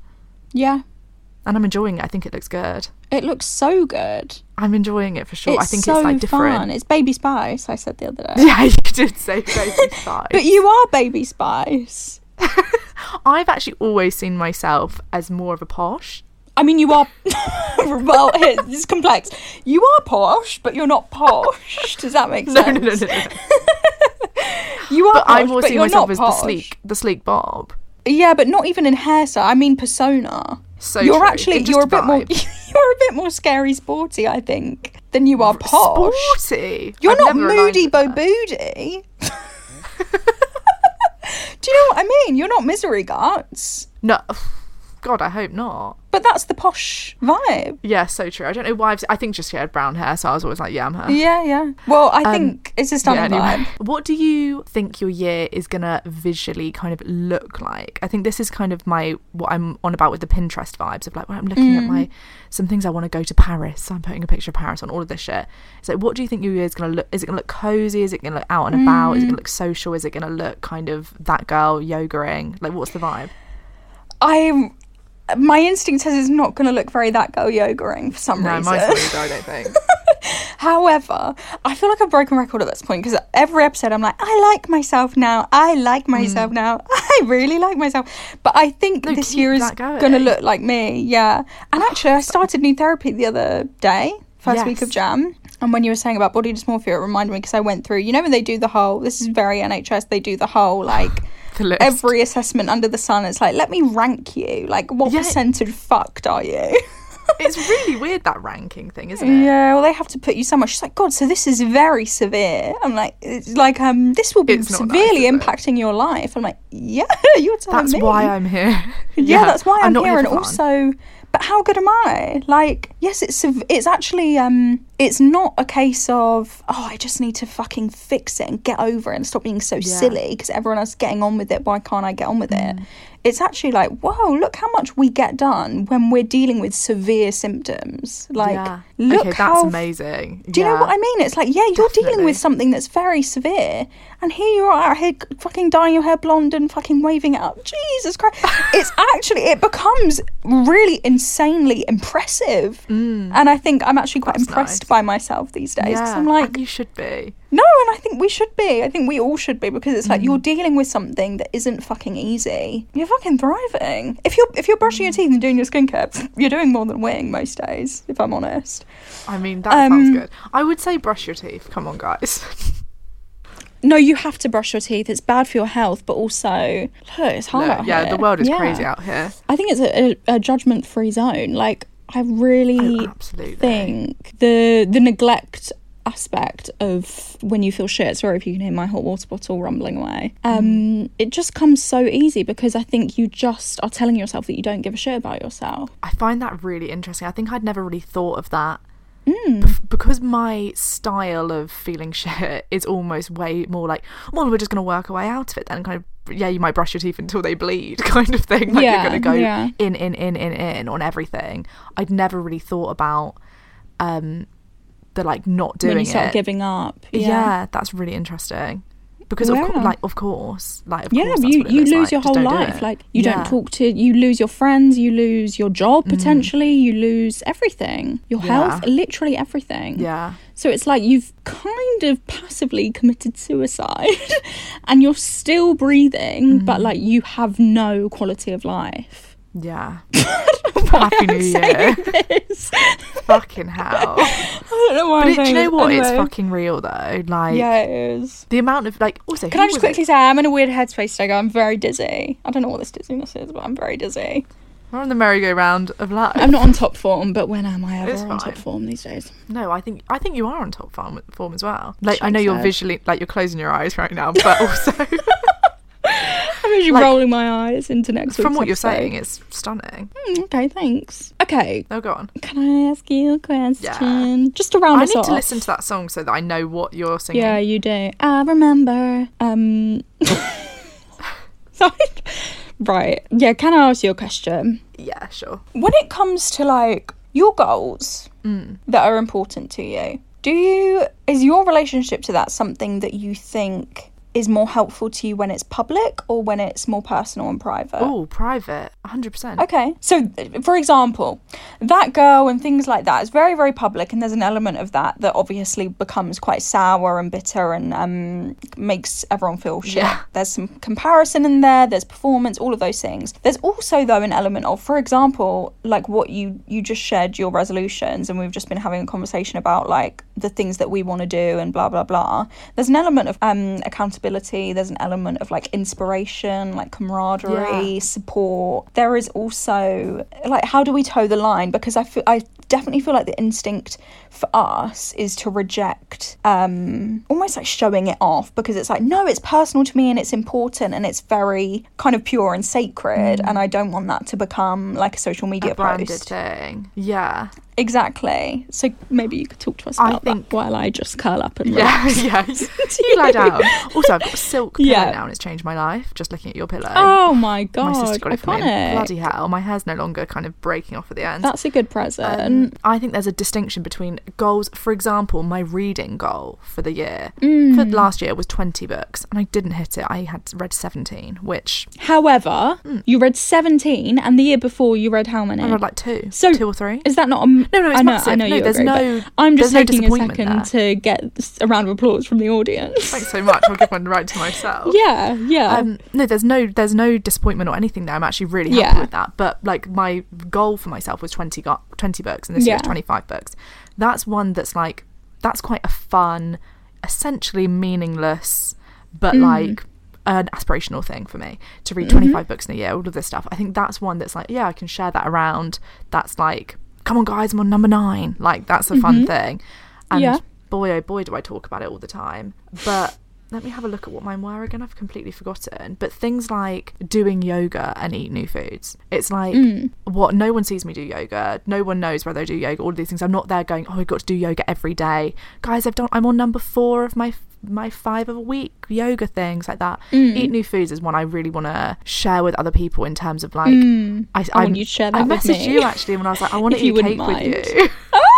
And I'm enjoying it. I think it looks good. It looks so good. I'm enjoying it for sure. I think so it's like different. Fun. It's Baby Spice, I said the other day. Yeah, you did say Baby Spice. But you are Baby Spice. I've actually always seen myself as more of a posh. I mean, you are... well, it's complex. You are posh, but you're not posh. Does that make sense? No. You are but posh, I more see myself as the sleek Bob. Yeah, but not even in hairstyle. I mean persona. So you're true. Actually you're a bit more you're a bit more scary sporty, I think, than you are posh. Sporty. You're not moody bo booty. Do you know what I mean? You're not misery guts. No. God, I hope not. But that's the posh vibe. Yeah, so true. I don't know why. I think just she had brown hair, so I was always like, yeah, I'm her. Yeah. Well, I think it's a stunning vibe. What do you think your year is going to visually kind of look like? I think this is kind of what I'm on about with the Pinterest vibes of like, when I'm looking at some things I want to go to Paris. So I'm putting a picture of Paris on all of this shit. It's like, what do you think your year is going to look? Is it going to look cozy? Is it going to look out and about? Is it going to look social? Is it going to look kind of that girl yogaing? Like, what's the vibe? My instinct says it's not going to look very that girl yogaing for some reason. No, mine's not either, I don't think. However, I feel like a broken record at this point, because every episode I'm like, I like myself now. I like myself now. I really like myself. But I think this year is going to look like me. Yeah. And actually, I started new therapy the other day, first week of Jan. And when you were saying about body dysmorphia, it reminded me, because I went through, you know, when they do the whole, this is very NHS, they do the whole like every assessment under the sun. It's like, let me rank you. Like, what percentage fucked are you? It's really weird, that ranking thing, isn't it? Yeah, well, they have to put you so much. She's like, God, so this is very severe. I'm like, it's like, this will be severely impacting your life. I'm like, yeah, you're telling me. That's why I'm here. Yeah, that's why I'm here. And also, but how good am I? Like, yes, it's actually, it's not a case of, I just need to fucking fix it and get over it and stop being so silly because everyone else is getting on with it. Why can't I get on with it? It's actually like, whoa, look how much we get done when we're dealing with severe symptoms. Like, look that's amazing. Do you know what I mean? It's like, you're dealing with something that's very severe, and here you are out here fucking dyeing your hair blonde and fucking waving it up. Jesus Christ. It's actually, it becomes really insanely impressive. And I think I'm actually quite impressed by myself these days. Yeah, I'm like, you should be. No, and I think we should be. I think we all should be, because it's like you're dealing with something that isn't fucking easy. You're fucking thriving. If you're brushing your teeth and doing your skincare, you're doing more than wing most days, if I'm honest. I mean, that sounds good. I would say brush your teeth. Come on, guys. No, you have to brush your teeth. It's bad for your health, but also, look, it's hard out here. Yeah, the world is crazy out here. I think it's a judgment-free zone. Like, I really think the neglect aspect of when you feel shit, sorry if you can hear my hot water bottle rumbling away, it just comes so easy because I think you just are telling yourself that you don't give a shit about yourself. I find that really interesting. I think I'd never really thought of that. Because my style of feeling shit is almost way more like, well, we're just going to work our way out of it then, kind of, yeah, you might brush your teeth until they bleed kind of thing, like you're going to go in on everything. I'd never really thought about the like not doing it. When you start giving up. Yeah, that's really interesting. Because of course, you lose your whole life. Like you don't talk to, you lose your friends, you lose your job potentially, you lose everything, your health, literally everything. Yeah. So it's like you've kind of passively committed suicide, and you're still breathing, but like you have no quality of life. Yeah. Happy New Year. Fucking hell. I don't know why. But do you know what? Anyway. It's fucking real though. Like, yeah, it is. The amount of like. Also, can I just quickly say I'm in a weird headspace today? I'm very dizzy. I don't know what this dizziness is, but I'm very dizzy. We're on the merry-go-round of life. I'm not on top form, but when am I ever on top form these days? No, I think you are on top form as well. Like, I know you're visually, like, you're closing your eyes right now, but also. I'm usually rolling my eyes into next week's From what you're episode. saying, it's stunning. Okay, thanks. Okay. Oh, go on. Can I ask you a question? Yeah. Just to round us off. I need to listen to that song so that I know what you're singing. Yeah, you do. I remember. Sorry. Right. Yeah, can I ask you a question? Yeah, sure. When it comes to, like, your goals that are important to you, is your relationship to that something that you think is more helpful to you when it's public or when it's more personal and private? Oh, private, 100%. Okay. So, for example, that girl and things like that is very, very public, and there's an element of that obviously becomes quite sour and bitter and makes everyone feel shit. Yeah. There's some comparison in there, there's performance, all of those things. There's also, though, an element of, for example, like what you just shared, your resolutions, and we've just been having a conversation about, like, the things that we want to do and blah, blah, blah. There's an element of accountability. There's an element of like inspiration, like camaraderie, support. There is also like, how do we toe the line? Because I definitely feel like the instinct for us is to reject almost like showing it off, because it's like, no, it's personal to me and it's important and it's very kind of pure and sacred, and I don't want that to become like a social media branded post thing. Yeah, exactly. So maybe you could talk to us about that while I just curl up and relax. Yeah. You lie down. Also, I've got a silk pillow now and it's changed my life, just looking at your pillow. Oh my god, my sister got it for me. Bloody hell, my hair's no longer kind of breaking off at the end. That's a good present. I think there's a distinction between goals. For example, my reading goal for the year for last year was 20 books and I didn't hit it. I had read 17, which, however, you read 17 and the year before you read how many? I read like 2 or 3. Is that not no, it's massive. I know you there's agree, no, I'm just taking a second there to get a round of applause from the audience. Thanks so much. I'll give one right to myself. Yeah. No, there's no disappointment or anything there. I'm actually really happy with that. But like, my goal for myself was 20 books, and this year is 25 books. That's one that's like, that's quite a fun, essentially meaningless, but like an aspirational thing for me to read 25 books in a year, all of this stuff. I think that's one that's like, yeah, I can share that around. That's like, come on guys, I'm on number 9. Like, that's a fun thing. And boy, oh boy, do I talk about it all the time. But let me have a look at what mine were again. I've completely forgotten. But things like doing yoga and eat new foods. It's like, what? No one sees me do yoga. No one knows whether I do yoga. All of these things. I'm not there going, oh, I've got to do yoga every day. Guys, I'm on number 4 of my 5 of a week yoga things like that. Eat new foods is one I really want to share with other people, in terms of like, I want you to share that with me. I messaged you actually when I was like, I want to eat cake with you.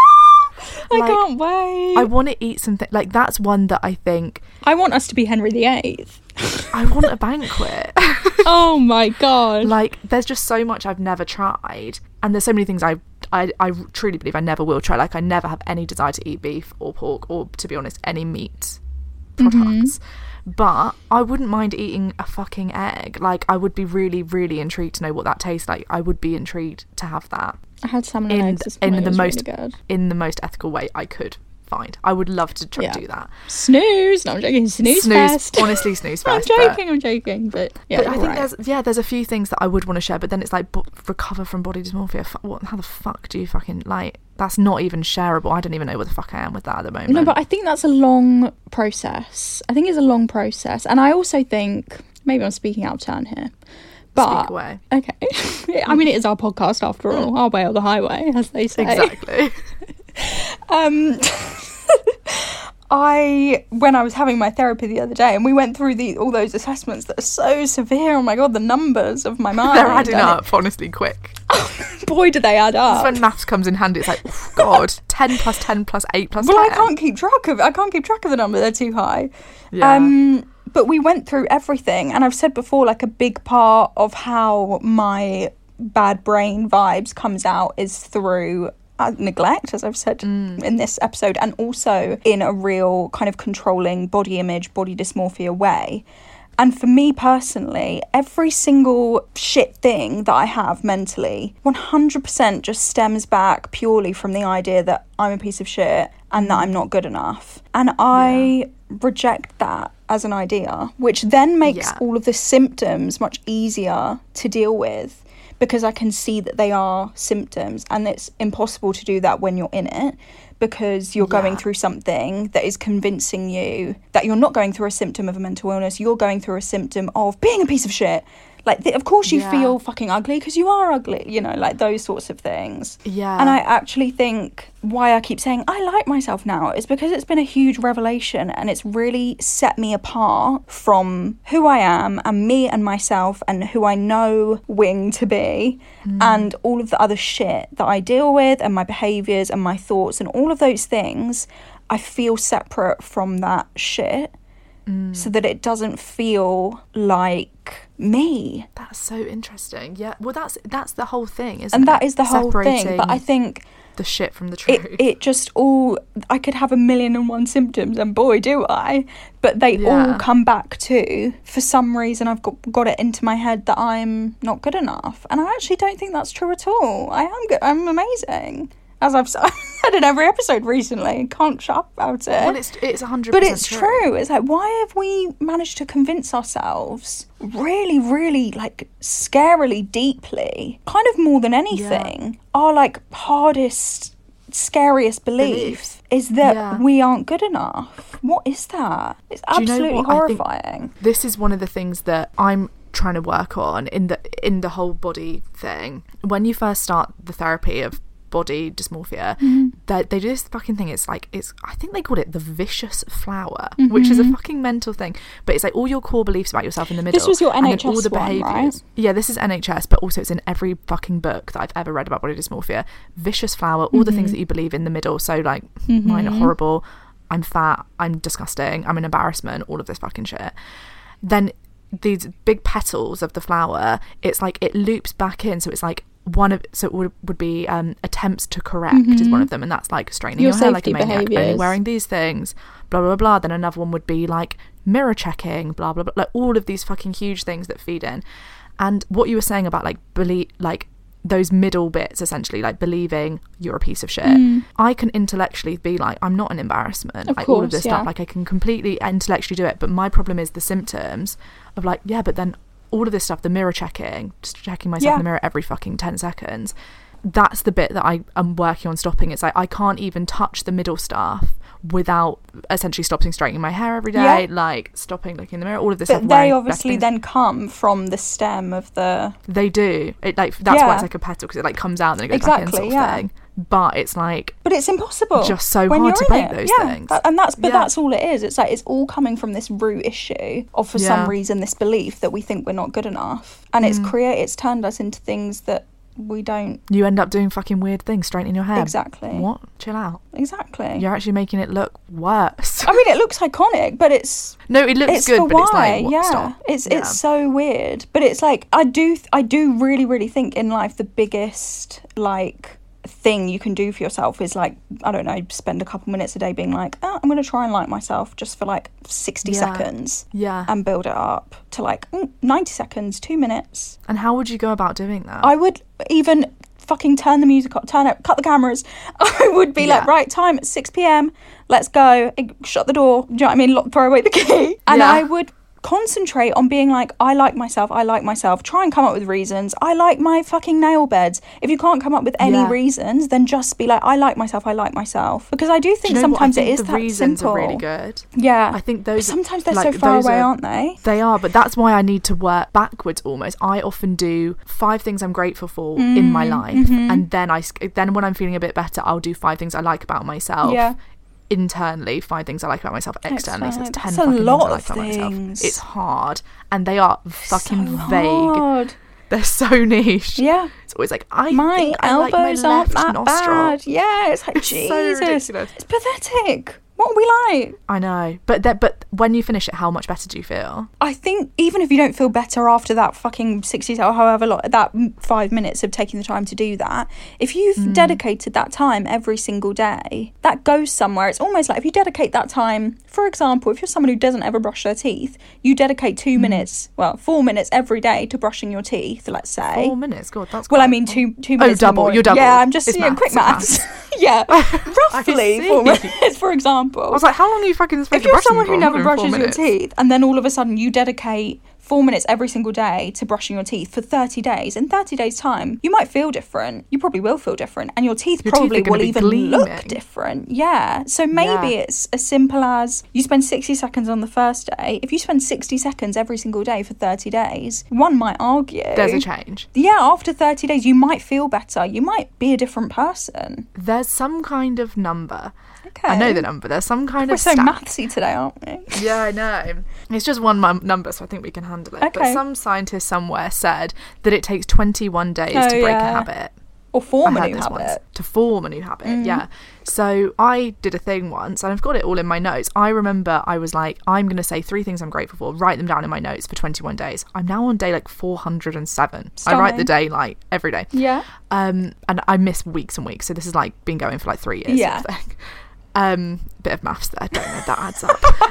I can't wait. I want to eat something like, that's one that I think I want us to be Henry VIII. I want a banquet. Oh my god. Like, there's just so much I've never tried, and there's so many things I truly believe I never will try. Like, I never have any desire to eat beef or pork or, to be honest, any meat products. But I wouldn't mind eating a fucking egg. Like, I would be really, really intrigued to know what that tastes like. I would be intrigued to have that. I had salmon and eggs this morning. In the most ethical way I could find. I would love to try to do that. Snooze. No, I'm joking. Snooze fest. Honestly, snooze fest. I'm joking. But yeah, but I think there's a few things that I would want to share, but then it's like recover from body dysmorphia. How the fuck do you fucking like? That's not even shareable. I don't even know where the fuck I am with that at the moment. No, but I think that's a long process. I think it's a long process, and I also think maybe I'm speaking out of turn here. But, speak away. Okay. I mean, it is our podcast after all. Our way or the highway, as they say. Exactly. When I was having my therapy the other day, and we went through all those assessments that are so severe. Oh my god, the numbers of my mind. They're adding up, honestly, quick. Boy, do they add up. That's when maths comes in handy. It's like, oh god, 10 plus 10 plus 8 plus 10. Well, I can't keep track of the number. They're too high. Yeah. But we went through everything, and I've said before, like, a big part of how my bad brain vibes comes out is through neglect, as I've said in this episode, and also in a real kind of controlling body image, body dysmorphia way. And for me personally, every single shit thing that I have mentally 100% just stems back purely from the idea that I'm a piece of shit and that I'm not good enough. And I reject that as an idea, which then makes all of the symptoms much easier to deal with, because I can see that they are symptoms, and it's impossible to do that when you're in it, because you're going through something that is convincing you that you're not going through a symptom of a mental illness, you're going through a symptom of being a piece of shit. Like, of course you feel fucking ugly because you are ugly, you know, like those sorts of things. Yeah. And I actually think why I keep saying I like myself now is because it's been a huge revelation, and it's really set me apart from who I am and me and myself and who I know Wing to be, and all of the other shit that I deal with and my behaviours and my thoughts and all of those things. I feel separate from that shit. So that it doesn't feel like me. That's so interesting. Yeah, well, that's the whole thing, isn't it? And that is the whole thing. But I think the shit from the truth. It just all, I could have 1,000,001 symptoms, and boy do I, but they all come back to, for some reason I've got it into my head that I'm not good enough, and I actually don't think that's true at all. I am good. I'm amazing. As I've said in every episode recently, can't shut up about it. Well, it's 100%. But it's true. It's like, why have we managed to convince ourselves really, really, like, scarily deeply, kind of more than anything, our, like, hardest, scariest belief is that we aren't good enough. What is that? It's absolutely horrifying. This is one of the things that I'm trying to work on in the whole body thing. When you first start the therapy of body dysmorphia, they do this fucking thing. It's like, I think they call it the vicious flower, which is a fucking mental thing, but it's like all your core beliefs about yourself in the middle. This was your NHS all the behaviours, right? Yeah, this is NHS, but also it's in every fucking book that I've ever read about body dysmorphia. Vicious flower, all the things that you believe in the middle. So like, mine are horrible, I'm fat, I'm disgusting, I'm an embarrassment, all of this fucking shit. Then these big petals of the flower, it's like it loops back in, so it's like it would be attempts to correct is one of them, and that's like straightening your hair like a maniac, only wearing these things, blah blah blah. Then another one would be like mirror checking, blah blah blah, like all of these fucking huge things that feed in. And what you were saying about like those middle bits, essentially, like believing you're a piece of shit, I can intellectually be like, I'm not an embarrassment, of like course, all of this stuff, like I can completely intellectually do it, but my problem is the symptoms of like, but then all of this stuff, the mirror checking, just checking myself in the mirror every fucking 10 seconds, that's the bit that I am working on stopping. It's like I can't even touch the middle stuff without essentially stopping straightening my hair every day, like stopping looking in the mirror, all of this stuff. They obviously then come from the stem of the... They do. It like that's why it's like a petal, because it like comes out and then it goes back in, sort of thing. But it's like... But it's impossible. Just so hard to break those things. That's all it is. It's like it's all coming from this root issue of, for some reason, this belief that we think we're not good enough. And it's turned us into things that we don't... You end up doing fucking weird things, straightening your hair. Exactly. What? Chill out. Exactly. You're actually making it look worse. I mean, it looks iconic, but it's... No, it looks good, but it's like, what? Stop. It's so weird. But it's like, I do really, really think in life the biggest, like, thing you can do for yourself is like, I don't know, spend a couple minutes a day being like, oh, I'm going to try and like myself just for like 60 seconds. Yeah. And build it up to like 90 seconds, 2 minutes. And how would you go about doing that? I would even fucking turn the music up, cut the cameras. I would be like, right, time at 6 p.m, let's go, shut the door, do you know what I mean, throw away the key. And I would concentrate on being like, I like myself, try and come up with reasons. I like my fucking nail beds. If you can't come up with any reasons, then just be like, I like myself, because I do think sometimes it is that simple. The reasons are really good. Yeah, I think those sometimes they're like, so far away, aren't they? They are, but that's why I need to work backwards almost. I often do 5 things I'm grateful for in my life, and then when I'm feeling a bit better, I'll do 5 things I like about myself. Yeah. Internally, 5 things I like about myself. Externally, so it's 10 fucking things I like about myself. It's hard, and they are fucking so vague. They're so niche. Yeah, it's always like, my elbows aren't that bad. Yeah, it's like, Jesus, so ridiculous. It's pathetic. What are we like? I know, but when you finish it, how much better do you feel? I think even if you don't feel better after that fucking 60 or however long, that 5 minutes of taking the time to do that, if you've dedicated that time every single day, that goes somewhere. It's almost like if you dedicate that time, for example, if you're someone who doesn't ever brush their teeth, you dedicate 2 minutes, 4 minutes every day to brushing your teeth, let's say. 4 minutes? God, that's well, I mean, 2 minutes. Oh, double. You're double. Yeah, I'm just quick maths. Yeah, roughly 4 minutes, for example. I was like, how long are you fucking supposed to brush? If you're someone who never brushes your teeth, and then all of a sudden you dedicate 4 minutes every single day to brushing your teeth for 30 days, in 30 days' time, you might feel different. You probably will feel different, and your teeth probably will even look different. Yeah. So maybe it's as simple as you spend 60 seconds on the first day. If you spend 60 seconds every single day for 30 days, one might argue there's a change. Yeah, after 30 days, you might feel better. You might be a different person. There's some kind of number. Okay. I know the number. There's some kind of stat. We're so mathsy today, aren't we? Yeah, I know. It's just one number, so I think we can handle it. Okay. But some scientist somewhere said that it takes 21 days to break a habit. Or form a new habit. To form a new habit, yeah. So I did a thing once, and I've got it all in my notes. I remember I was like, I'm going to say 3 things I'm grateful for, write them down in my notes for 21 days. I'm now on day like 407. Stunning. I write the day like every day. Yeah. And I miss weeks and weeks, so this has like been going for like 3 years. Yeah. Sort of thing. Bit of maths there, don't know if that adds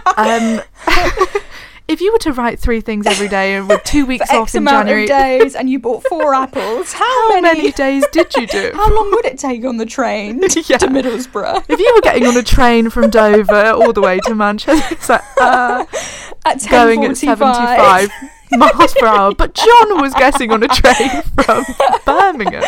up. If you were to write 3 things every day and with 2 weeks off in January, of days, and you bought 4 apples, how many days did you do? How long would it take on the train to Middlesbrough? If you were getting on a train from Dover all the way to Manchester, at going at 75 miles per hour, but John was getting on a train from Birmingham.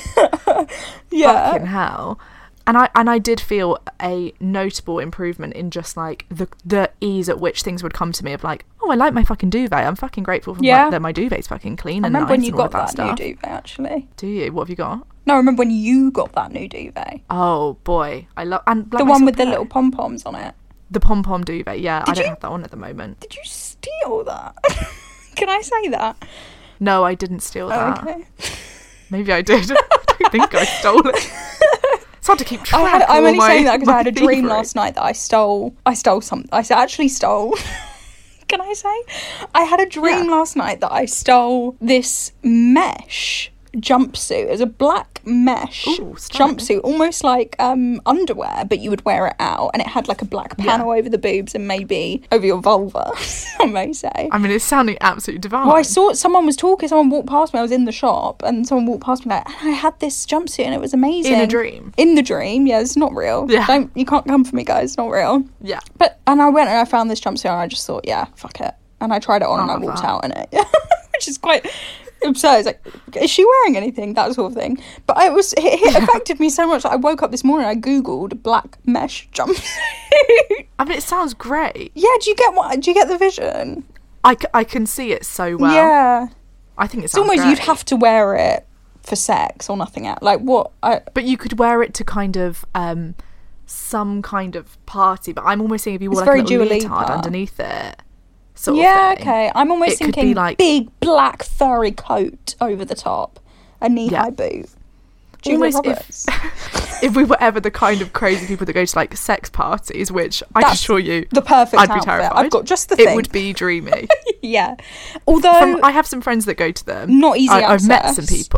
Yeah. Fucking hell. And I did feel a notable improvement in just like the ease at which things would come to me of like, oh, I like my fucking duvet. I'm fucking grateful for that my duvet's fucking clean and nice. I remember when you got that new duvet, actually. Do you? What have you got? No, I remember when you got that new duvet. Oh boy, I love and the one with the little pom poms on it. The pom pom duvet, yeah. I don't have that on at the moment. Did you steal that? Can I say that? No, I didn't steal that. Okay. Maybe I did. I don't think I stole it. It's hard to keep track. I'm only saying that because I had a dream last night that I stole something. I actually stole. Can I say? I had a dream last night that I stole this mesh jumpsuit. It was a black mesh jumpsuit, almost like underwear, but you would wear it out, and it had like a black panel over the boobs and maybe over your vulva, I may say. I mean, it's sounding absolutely divine. Well, I saw someone walked past me. I was in the shop, and someone walked past me like, and I had this jumpsuit, and it was amazing. In a dream? In the dream, yeah. It's not real. Yeah. You can't come for me, guys. It's not real. Yeah. And I went and I found this jumpsuit, and I just thought, yeah, fuck it. And I tried it on, and I walked out in it. Which is quite absurd. It's like, is she wearing anything? That sort of thing. But it affected me so much that I woke up this morning, I googled black mesh jumpsuit. I mean, it sounds great. Yeah, do you get the vision? I can see it so well. Yeah. I think it's almost great. You'd have to wear it for sex or nothing else. Like what? But you could wear it to kind of some kind of party. But I'm almost thinking if you wore like a little leotard underneath it. Sort of thing. Okay. I'm almost thinking like big black furry coat over the top, a knee-high boot. Almost if we were ever the kind of crazy people that go to like sex parties, which I can assure you, the perfect I'd be terrified. I've got just the thing. It would be dreamy. Yeah. Although I have some friends that go to them. Not easy. I've met some people,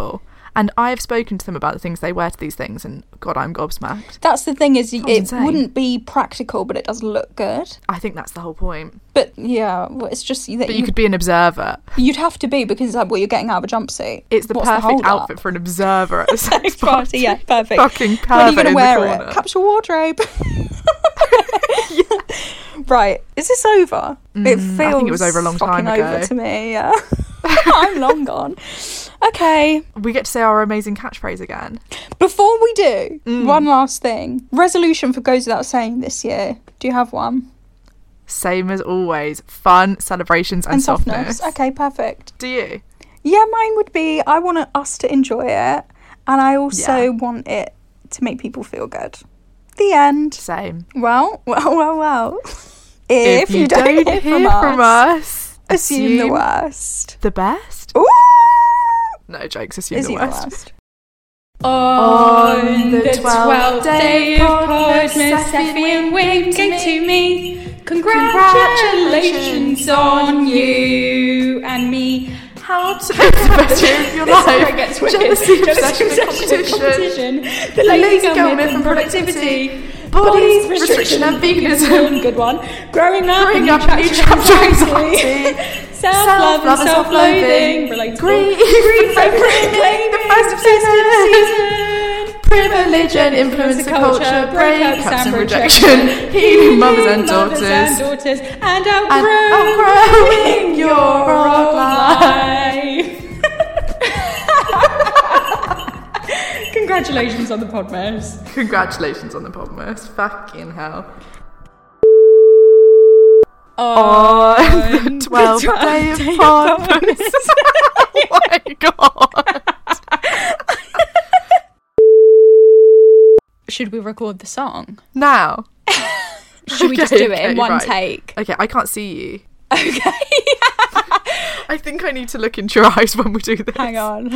And I have spoken to them about the things they wear to these things, and God, I'm gobsmacked. That's the thing, is it insane. wouldn't be practical, but it does look good. I think that's the whole point. But yeah, well, it's just that But you could be an observer. You'd have to be, because it's like, well, you're getting out of a jumpsuit. It's the What's perfect hold-up? outfit for an observer at a sex party. Yeah, perfect. Fucking pervert When are you going to in wear the it? corner. Capsule wardrobe. Right, is this over? It feels I think it was over a long time fucking ago. over to me, yeah. I'm long gone. Okay, We get to say our amazing catchphrase again. before we do, one last thing. Resolution for Goes Without Saying this year. Do you have one? Same as always. Fun, celebrations and softness. Okay, perfect. Do you? Yeah, mine would be, I want us to enjoy it, and I also want it to make people feel good. The end. Same. Well. If you don't hear from us, assume the worst. The best? Ooh! No jokes, assume Assume the worst. On the 12th day of Podmas, Seffi and Wing gave to me. Congratulations on you and me. How to live the best year of your This is where it life. gets wicked. Jealousy, obsession, and competition. The The lazy girl myth and productivity. Bodies, restriction and veganism. Good one. Growing up and new chapter anxiety. Self-love and self-loathing. Grief, Reclaiming the first of season. privilege and influencer culture, breakups and rejection, healing mothers and daughters, and outgrowing your old life. Congratulations on the Podmas. Congratulations on the Podmas. Fucking hell. On the 12th day of Podmas. Oh my god. Should we record the song? Now. Should we just do it in one take? Okay, I can't see you. Okay. I think I need to look into your eyes when we do this. Hang on.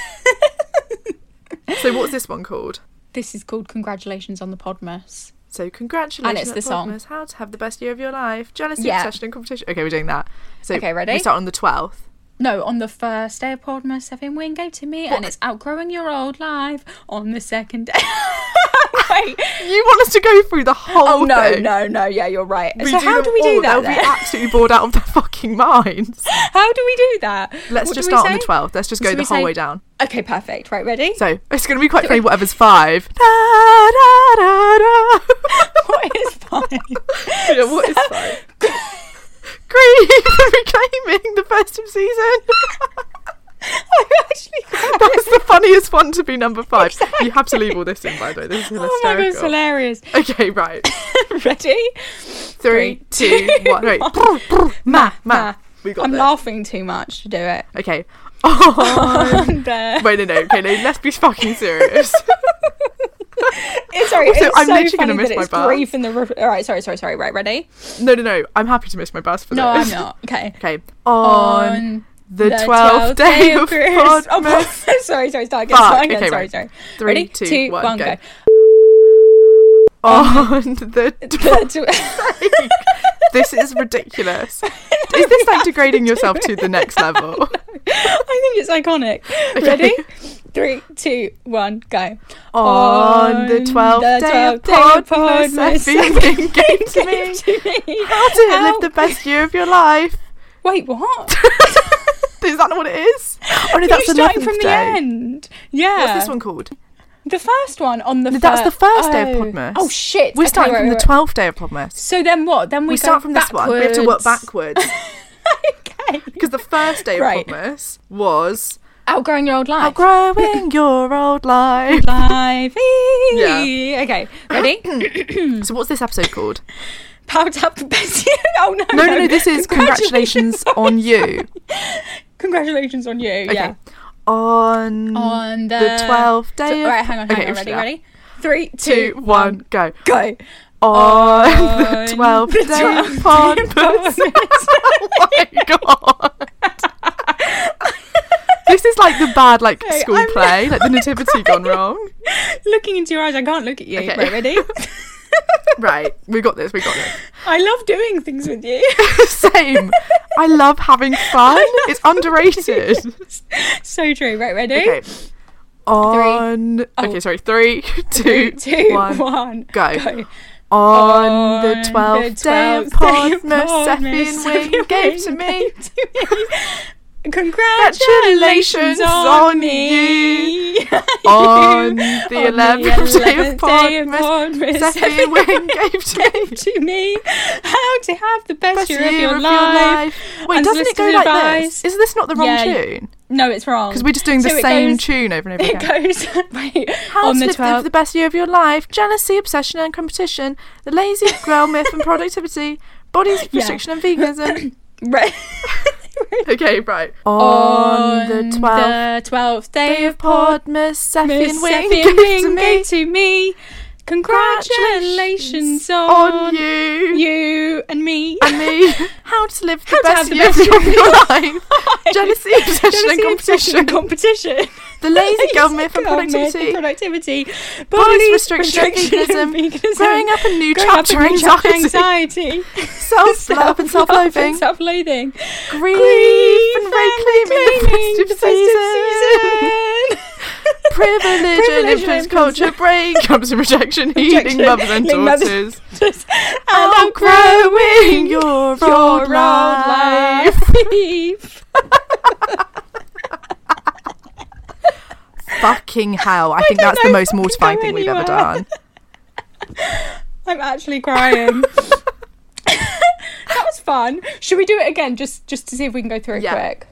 So what's this one called? This is called Congratulations on the Podmas. So congratulations And it's the song. Podmas. How to have the best year of your life. Jealousy, Yeah. obsession and competition. Okay, we're doing that. So Okay, ready? We start on the 12th. No, on the first day of Podmas, Seffi and Wing gave to me, and it's outgrowing your old life on the second day. Wait. You want us to go through the whole thing? no, yeah, you're right. So do how them do we do all. that They'll then? be absolutely bored out of their fucking minds. How do we do that? Let's What just do we start on the say? 12th. Let's just go So the we whole say- way down. Okay, perfect. Right, ready? So it's going to be quite funny, whatever's 5. Da, da, da, da. What is 5? Yeah, what is 5? Grief and reclaiming the festive season. I'm actually crying. That's the funniest one to be number 5. Exactly. You have to leave all this in, by the way. This is Oh my god, it's hysterical. hilarious. Okay, right. Ready? 3, 2, 1. Wait. Ma. We got I'm this. laughing too much to do it. Okay. There. Wait, no. Okay, no. Let's be fucking serious. Sorry, Also, it's I'm so literally funny gonna miss that my it's bus. grief in the... Alright, sorry. Right, ready? No. I'm happy to miss my bus for No, I'm this. not. Okay. Okay. On the 12th day day of Christmas. Podmas. Oh, sorry, start again. Fuck. Start again. Okay, sorry. right. 3, Ready? 2, 1, go. go. On the 12th. This is ridiculous. Is this like degrading yourself to the next level? I think it's iconic. Okay. Ready? 3, 2, 1, go. On the 12th day of Podmas, everything gave to me. How to live the best year of your life. Wait, what? Is that not what it is? Oh no, that's You're the starting 11th from the day. end. Yeah. What's this one called? The first one on the No, that's the first day of Podmas. Oh shit. We're Okay, starting wait, from wait, the 12th day of Podmas. So then what? Then We go start from this one. We have to work backwards. Okay. Because the first day of Right. Podmas was Outgrowing your old life. outgrowing your old life. Life. Yeah. Okay. Ready? So what's this episode called? Power tap the best year. Oh no. No, this is congratulations on you. Congratulations on you. Okay. Yeah. On the 12th day of... Right, hang on. Okay, Ready? 3, 2, 1, go. go. On the 12th the day of 12th day of Podmas. Oh my god. This is like the bad Okay, school I'm- play, like the nativity gone wrong. Looking into your eyes, I can't look at you. Okay. Right, ready? Right, we got this. I love doing things with you. Same. I love having fun. It's underrated. So true. Right, ready? Okay. Okay, sorry. 3, 2, 1, go. On the 12th day of Podmas, Seffi and Wing gave to me. Congratulations on me. On the 11th day of Podmas, Seffi and Wing gave to me. How to have the best year of your life. Wait, doesn't it go like this? Is this not the wrong tune? No, it's wrong. Because we're just doing the same tune over and over again. It goes, wait, how to live the best year of your life, jealousy, obsession and competition, the lazy girl myth and productivity, body restriction and veganism. Right. Okay, right. On the 12th day of Podmas, Seffi and Wing gave to me. Congratulations on you and me. How to live the best year of your life. Jealousy, obsession and competition. The lazy girl myth and productivity. Body restriction and veganism. Growing up a new chapter anxiety. Self-love and self-loathing. Grief and reclaiming the festive season. Privilege and influence culture, breakups and rejection, healing mothers and daughters, and outgrowing your old life. Fucking hell, I think that's the most mortifying thing we've ever done. I'm actually crying. That was fun. Should we do it again just to see if we can go through it quick?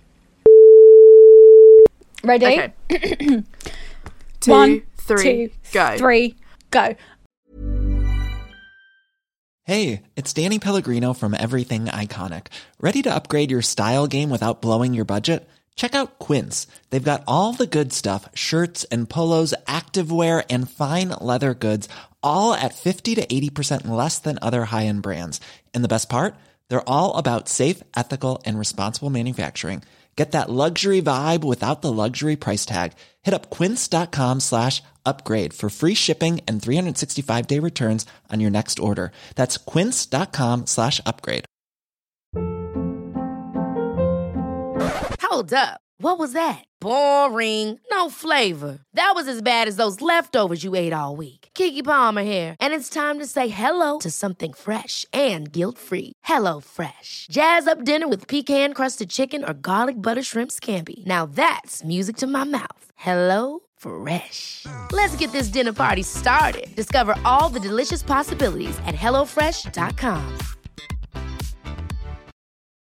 Ready? Okay. 1, 3, go. 3, go. Hey, it's Danny Pellegrino from Everything Iconic. Ready to upgrade your style game without blowing your budget? Check out Quince. They've got all the good stuff, shirts and polos, activewear, and fine leather goods, all at 50 to 80% less than other high-end brands. And the best part? They're all about safe, ethical, and responsible manufacturing. Get that luxury vibe without the luxury price tag. Hit up quince.com/upgrade for free shipping and 365-day returns on your next order. That's quince.com/upgrade. Hold up. What was that? Boring. No flavor. That was as bad as those leftovers you ate all week. Keke Palmer here, and it's time to say hello to something fresh and guilt-free. Hello Fresh. Jazz up dinner with pecan-crusted chicken or garlic butter shrimp scampi. Now that's music to my mouth. Hello Fresh. Let's get this dinner party started. Discover all the delicious possibilities at HelloFresh.com.